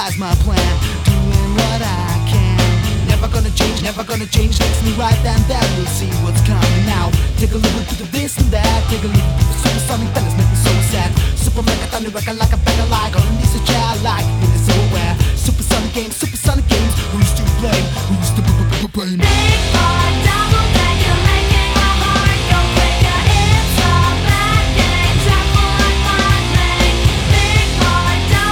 that's my plan. Doing what I can. Never gonna change. Makes me right, and then we'll see what's coming now. Take a little bit of this and that. Take a little bit of supersonic thunders, make me so sad. Super mega thunder, record like a beggar like. On this a child like, it is so aware. Supersonic games, we used to play. We used to play.